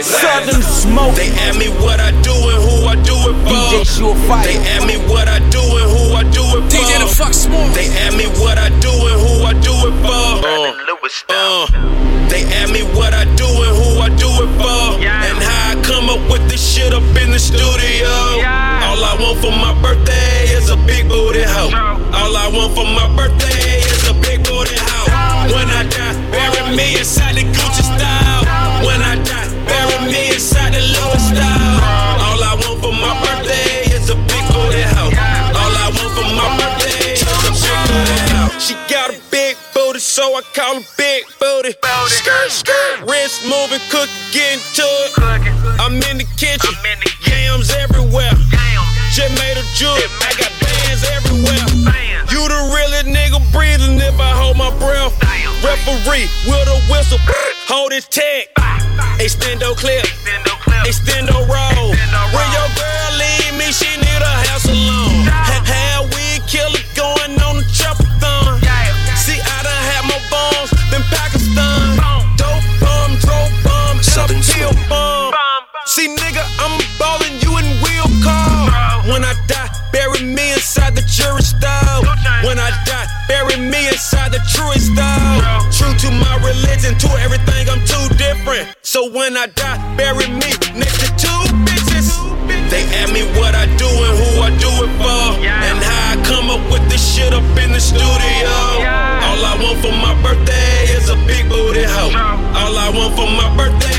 Southern Smoke. They ask me what I do and who I do it for. DJ Sure Fire. They ask me what I do and who I do it for. DJ the fuck smooth. They ask me what I do and who I do it for. They ask me what I do and who I do it for. And how I come up with this shit up in the studio. All I want for my birthday is a big booty hoe. All I want for my birthday is a big booty hoe. When I die, bury me inside the Gucci style. When I die, bury me inside the Louis style. All I want for my birthday is a big booty hoe. All I want for my birthday is a big booty hoe. She got a big booty, so I call her big booty. Skirt, skirt, wrist moving, cooking, getting to it. I'm in the kitchen, yams everywhere. Just made a jewel, I got bands everywhere. You the realest nigga breathing if I hold my breath. Referee with a whistle, hold his tag. Extendo clip, extendo roll. When your girl leave me, she need a house alone. Had weed killer going on the triple-thon. See, I done had more bombs than Pakistan. Dope bomb, and a pill bomb. See, nigga, I'm ballin', you in wheel car. When I die, bury me inside the jury style. When I die, bury me inside the truest style. True to my religion, to everything, I'm too different. So when I die, bury me next to two bitches. They ask me what I do and who I do it for. And how I come up with this shit up in the studio. All I want for my birthday is a big booty hoe. All I want for my birthday